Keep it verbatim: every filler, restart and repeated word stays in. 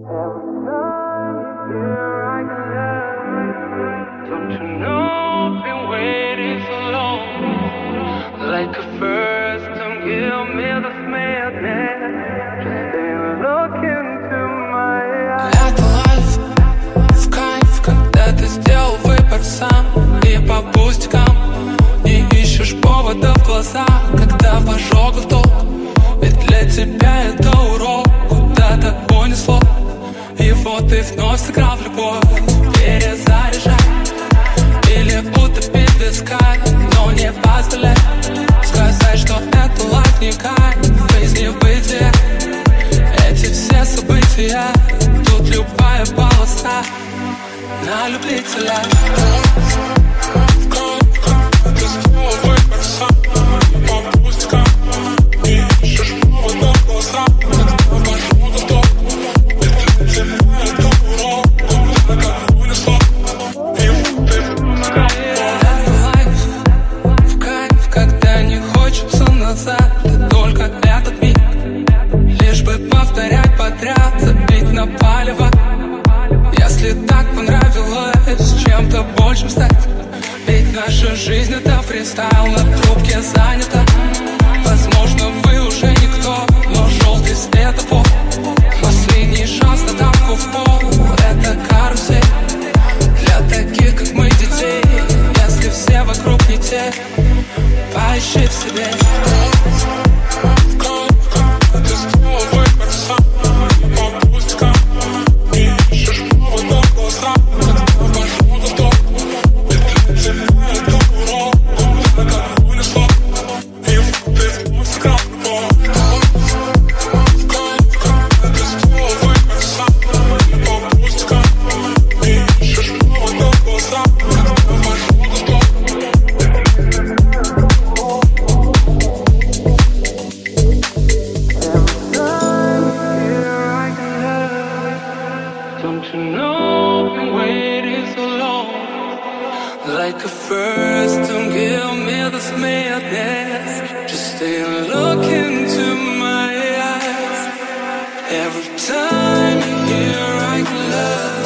Когда в ожогах толк, ведь для тебя это урок. Куда-то унесло, и вот ты вновь сыграл в любовь. Перезаряжай или утопить без кайф, но не позволяй сказать, что это лайф не кайф. В жизни бытия эти все события, тут любая полоса на любителя. Ты сделал выбор сам по пустякам, и ищешь повод в глаза. Когда вошел готов, ведь для тебя это урок. Куда-то унесло, и вот ты вновь. Это лайф, в кайф, когда не хочется назад. Да только этот миг, лишь бы повторять подряд, забить на палево. Если так понравилось чем-то большим стать, ведь наша жизнь это фристайл, на трубке занята. Возможно, вы уже никто, но желтый светофор, последний шанс на тапку в пол. Это карусель для таких, как мы, детей. Если все вокруг не те, поищи в себе. Ты сделал выбор сам по пустякам, и ищешь повод в глаза. Когда вошел готов, ведь для тебя это урок. Куда-то унесло, и вот ты вновь сыграл в любовь. Ты сделал выбор сам по пустякам, и ищешь повод в глаза. Когда вошел готов. Don't you know I've been waiting so long? Like a first, don't give me this madness. Just stay and look into my eyes. Every time you're here I can love.